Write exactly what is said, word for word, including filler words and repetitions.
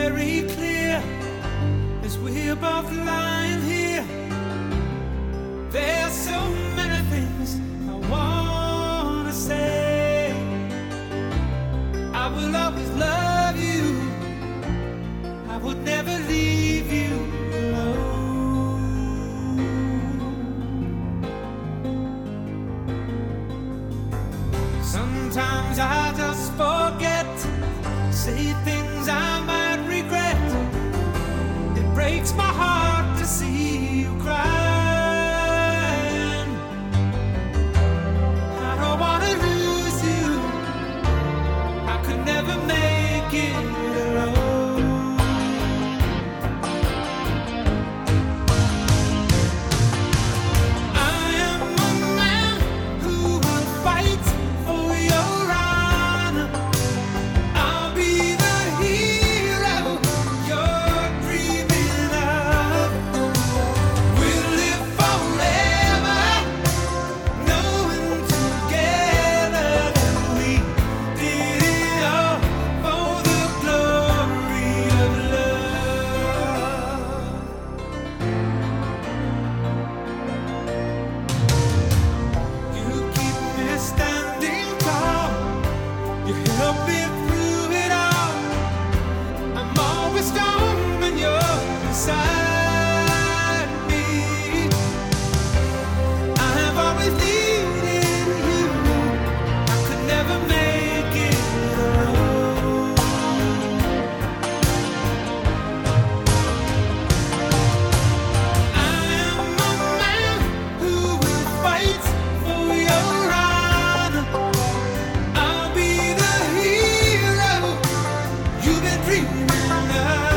very clear as we're both lying here. There's so many things I wanna say. I will always love you. I would never leave you alone. Sometimes I just forget, say things I might regret. It breaks my heart to see you crying. I don't wanna lose you. I could never make it alone. I am a man who will fight for your honor. I'll be the hero you're dreaming of. We'll live forever, knowing together that we did it all for the glory of love. You keep me standing tall. You help me through it all. I'm always strong when you're beside me. I have always needed you. I could never make it alone. I am a man who will fight for your honor. I'll be the hero you've been dreaming of.